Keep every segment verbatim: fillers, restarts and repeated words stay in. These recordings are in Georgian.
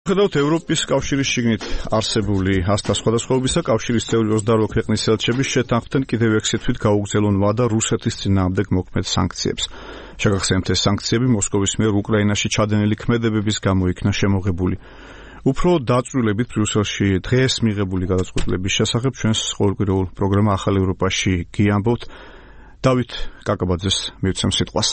ხედავთ ევროპის კავშირის შიგნით არსებული ასთა სხვადასხვაობისა, კავშირის წევრი ოცდაორი ქვეყნის ელჩები შეთანხმდნენ კიდევ ექვსი თვით გაუგზავნონ ვადა რუსეთის წინააღმდეგ მოქმედ სანქციებს. შეგახსენებთ, ეს სანქციები მოსკოვის მიერ უკრაინაში ჩადენილი ქმედებების გამო იქნა შემოღებული. უფრო დაწვრილებით ბრიუსელში დღეს მიღებული გადაწყვეტილების შესახებ ჩვენს ყოველკვირეულ პროგრამა ახალ ევროპაში გიამბობთ. დავით კაკაბაძეს მივცემ სიტყვას.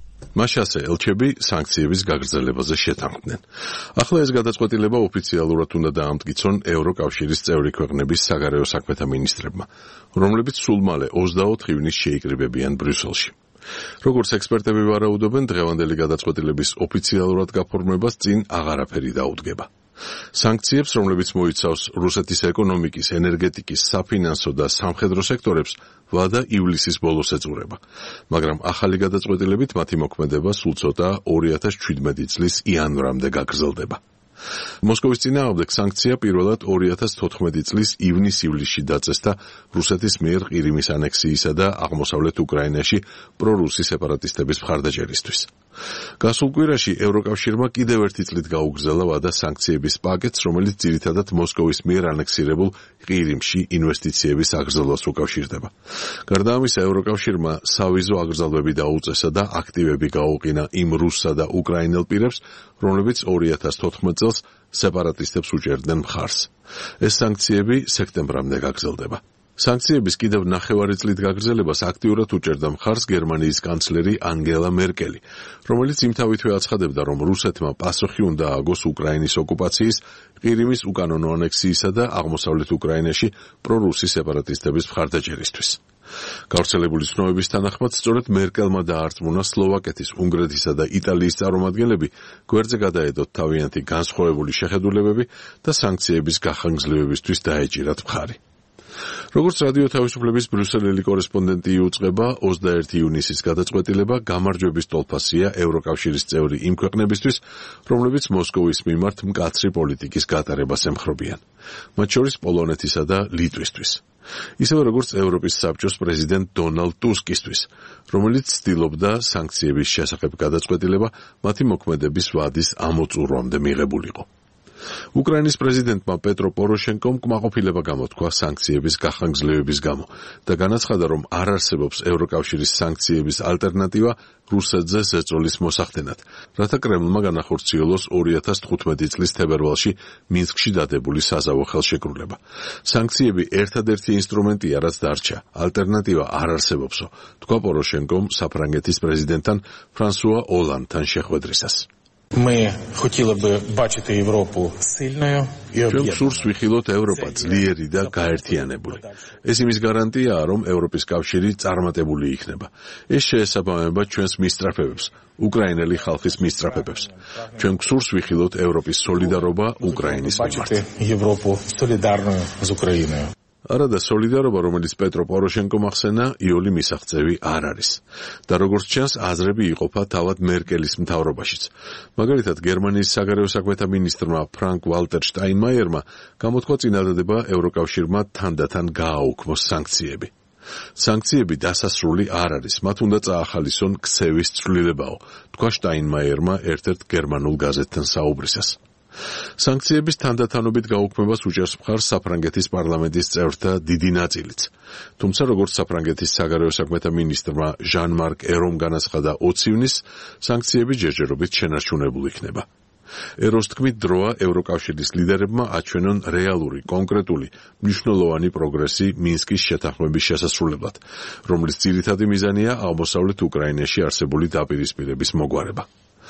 მაშასე ელჩები სანქციების გაგრძელებაზე შეთანხმდნენ. ახლა ეს გადაწყვეტილება ოფიციალურად უნდა დაამტკიცონ ევროკავშირის წევრი ქვეყნების საგარეო საქმეთა მინისტრებმა, რომლებიც სულ მალე ოცდაოთხ ივნის შეიკრიბებიან ბრიუსელში. როგორც ექსპერტები ვარაუდობენ, დღევანდელი გადაწყვეტილების ოფიციალურად გაფორმებას წინ აღარაფერი დაუდგება. სანქციებს, რომლებიც მოიცავს რუსეთის ეკონომიკის, ენერგეტიკის, საფინანსო და სამხედრო სექტორებს, ვადა ივლისის ბოლოს ეწურება. მაგრამ ახალი გადაწყვეტილებით მათი მოქმედება სულ ცოტა ორი ათას ჩვიდმეტი წლის იანვრამდე გაგრძელდება. მოსკოვის წინააღმდეგ სანქცია პირველად ორი ათას თოთხმეტი წლის ივნის-ივლისში დაწესდა რუსეთის მიერ ყირიმის ანექსიისა და აღმოსავლეთ უკრაინაში პრორუსი სეპარატისტების მხარდაჭერისთვის. გასულ კვირაში ევროკავშირმა კიდევ ერთი წლით გაუგრძელა ვადა სანქციების პაკეტს, რომელიც ძირითადად მოსკოვის მიერ ანექსირებულ ყირიმში ინვესტიციების აგრძელვას უკავშირდება. გარდა ამისა, ევროკავშირმა სავიზო აკრძალვები დაუწესა და აქტივები გაუყინა იმ რუსსა და უკრაინელ პირებს, რომლებიც ორი ათას თოთხმეტ წელს სეპარატისტებს უჭერდნენ მხარს. ეს სანქციები სექტემბრამდე გაგრძელდება. სანქციების კიდევ ნახევარი წლით გაგრძელებას აქტიურად უჭერდა მხარს გერმანიის კანცლერი ანგელა მერკელი, რომელიც იმთავითვე აცხადებდა, რომ რუსეთმა პასუხი უნდა ააგოს უკრაინის ოკუპაციის, ყირიმის უკანონო ანექსიისა და აღმოსავლეთ უკრაინაში პრორუსი სეპარატისტების მხარდაჭერისთვის. გავრცელებული ცნობების თანახმად, სწორედ მერკელმა დაარწმუნა სლოვაკეთის, უნგრეთისა და იტალიის წარმომადგენლები გვერდზე გადაედოთ თავიანთი განსხვავებული შეხედულებები და სანქციების გახანგრძლივებისთვის დაეჭირათ მხარი. როგორც რადიო თავისუფლების ბრიუსელელი კორესპონდენტი იუწყება, ოცდაერთი ივნისის გადაწყვეტილება გამარჯვების ტოლფასია ევროკავშირის წევრი იმ ქვეყნებისთვის, რომლებიც მოსკოვის მიმართ მკაცრი პოლიტიკის გატარებას ემხრობიან, მათ შორის პოლონეთისა და ლიტვისთვის. ისევე როგორც ევროპის საბჭოს პრეზიდენტ დონალდ ტუსკისთვის, რომელიც ცდილობდა სანქციების შესახებ გადაწყვეტილება მათი მოქმედების ვადის ამოწურვამდე მიღებულიყო. უკრაინის პრეზიდენტმა პეტრო პოროშენკომ კმაყოფილება გამოთქვა სანქციების გახანგრძლივების გამო და განაცხადა, რომ არ არსებობს ევროკავშირის სანქციების ალტერნატივა რუსეთზე ზეწოლის მოსახდენად, რათა კრემლმა განახორციელოს ორი ათას თხუთმეტი წლის თებერვალში მინსკში დადებული საზავო ხელშეკრულება. სანქციები ერთადერთი ინსტრუმენტია, რაც დარჩა. ალტერნატივა არ არსებობსო, თქვა პოროშენკომ საფრანგეთის პრეზიდენტთან ფრანსუა ოლანდთან შეხვედრისას. Ми хотіли би бачити Європу сильною і ჩვენ об'єднаною. გსურს ვიხილოთ ევროპა ძლიერი და გაერთიანებული. ეს იმის გარანტიაა, რომ ევროპის კავშირი წარმატებული იქნება. ეს შეესაბამება ჩვენს მისწრაფებებს, უკრაინელი ხალხის მისწრაფებებს. ჩვენ გსურს ვიხილოთ ევროპის სოლიდარობა უკრაინის მიმართ. Бачити Європу солідарною з Україною. არადა სოლიდარობა, რომელიც პეტრო პოროშენკომ ახსენა, იოლი მისაღწევი არ არის. და როგორც ჩანს, აზრები იყოფა თავად მერკელის მთავრობაშიც. მაგალითად, გერმანიის საგარეო საქმეთა მინისტრმა ფრანკ ვალტერ შტაინმაიერმა გამოთქვა წინადადება ევროკავშირმა თანდათან გააუქმოს სანქციები. სანქციები დასასრული არ არის, მათ უნდა წაახალისონ ქცევის ცვლილებაო, თქვა შტაინმაიერმა ერთ-ერთ გერმანულ გაზეთთან საუბრისას. სანქციების თანდათანობით გაუქმებას უჭერს მხარს საფრანგეთის პარლამენტის წევრთა დიდი ნაწილიც. თუმცა, როგორც საფრანგეთის საგარეო საქმეთა მინისტრმა ჟან-მარკ ერომ განაცხადა ოცი ივნისს, სანქციები ჯერჯერობით შენარჩუნებულ იქნება. ეროს თქმით, დროა ევროკავშირის ლიდერებმა აჩვენონ რეალური, კონკრეტული, მნიშვნელოვანი პროგრესი მინსკის შეთანხმების შესასრულებლად, რომლის ძირითადი მიზანია აღმოსავლეთ უკრაინაში არსებული დაპირისპირების მოგვარება.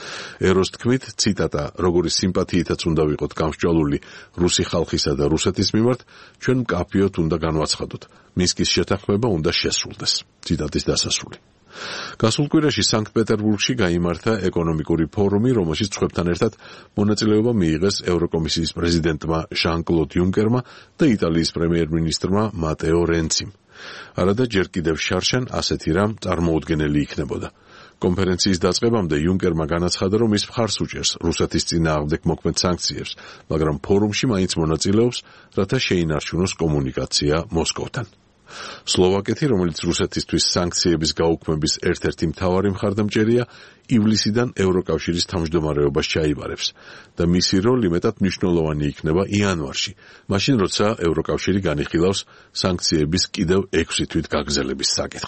ეროს თქმით, ციტატა, როგორი სიმპათიითაც უნდა ვიყოთ გამსჭვალული რუსი ხალხისა და რუსეთის მიმართ, ჩვენ მკაფიოდ უნდა განვაცხადოთ. მინსკის შეთანხმება უნდა შესრულდეს. ციტატის დასასრული. გასულ კვირაში სანქტ-პეტერბურგში გაიმართა ეკონომიკური ფორუმი, რომელშიც ჩვენთან ერთად მონაწილეობა მიიღეს ევროკომისიის პრეზიდენტმა ჟან-კლოდ იუნკერმა და იტალიის პრემიერ-მინისტრმა მატეო რენციმ. არადა ჯერ კიდევ შარშან ასეთი რამ წარმოუდგენელი იქნებოდა. კონფერენციის დაწყებამდე იუნკერმა განაცხადა, რომ ის მხარს უჭერს რუსეთის წინააღმდეგ მოქმედ სანქციებს, მაგრამ ფორუმში მაინც მონაწილეობს, რათა შეინარჩუნოს კომუნიკაცია მოსკოვთან. სლოვაკეთი, რომელიც რუსეთისთვის სანქციების გაუქმების ერთ-ერთი მთავარი მხარდამჭერია, ივლისიდან ევროკავშირის თავმჯდომარეობას ჩაიბარებს და მისი როლი მეტად მნიშვნელოვანი იქნება იანვარში, მაშინ როცა ევროკავშირი განიხილავს სანქციების კიდევ ექვსი თვით გაგრძელების საკითხს.